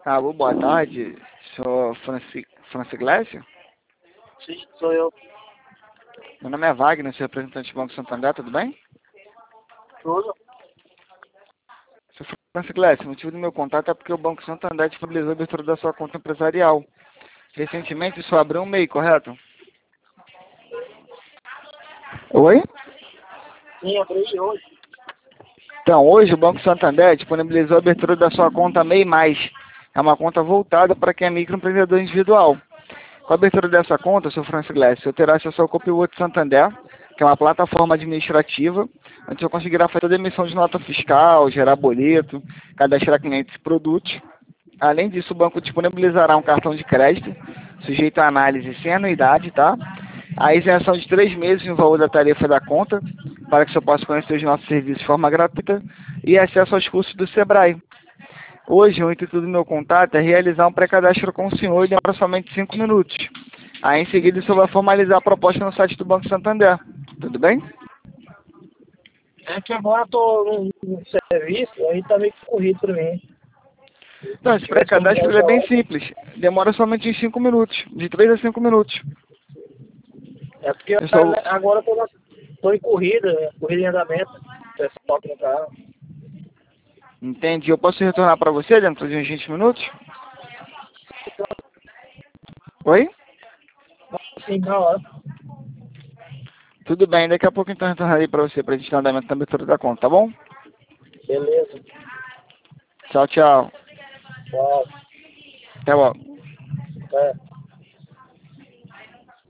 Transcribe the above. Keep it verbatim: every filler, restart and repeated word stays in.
Alô, boa tarde. Sou Franci... Franciglécio? Sim, sou eu. Meu nome é Wagner, sou representante do Banco Santander, tudo bem? Tudo? Sou Franciglécio, o motivo do meu contato é porque o Banco Santander disponibilizou a abertura da sua conta empresarial. Recentemente, só abriu um MEI, correto? Oi? Sim, abri hoje. Então, hoje o Banco Santander disponibilizou a abertura da sua conta MEI Mais. É uma conta voltada para quem é microempreendedor individual. Com a abertura dessa conta, seu Franciglécio, você terá acesso ao Copilot Santander, que é uma plataforma administrativa, onde você conseguirá fazer toda a emissão de nota fiscal, gerar boleto, cadastrar clientes e produtos. Além disso, o banco disponibilizará um cartão de crédito, sujeito à análise sem anuidade, tá? A isenção de três meses no valor da tarifa da conta, para que você possa conhecer os nossos serviços de forma gratuita, e acesso aos cursos do Sebrae. Hoje, o intuito do meu contato é realizar um pré-cadastro com o senhor e demora somente cinco minutos. Aí, em seguida, o senhor vai formalizar a proposta no site do Banco Santander. Tudo bem? É que agora eu tô num, num serviço, aí tá meio corrido pra mim. Então, Se esse tivesse como me pré-cadastro ele é ajudar, bem simples. Demora somente em cinco minutos, de três a cinco minutos. é porque Eu só... agora eu tô, na, tô em corrida, corrida em andamento. Pessoal aqui no carro. Entendi. Eu posso retornar para você dentro de uns vinte minutos? Oi? Sim, na hora. Tudo bem. Daqui a pouco, então, eu retornarei para você, para a gente dar andamento na abertura da conta, tá bom? Beleza. Tchau, tchau. Tchau. Até logo. É.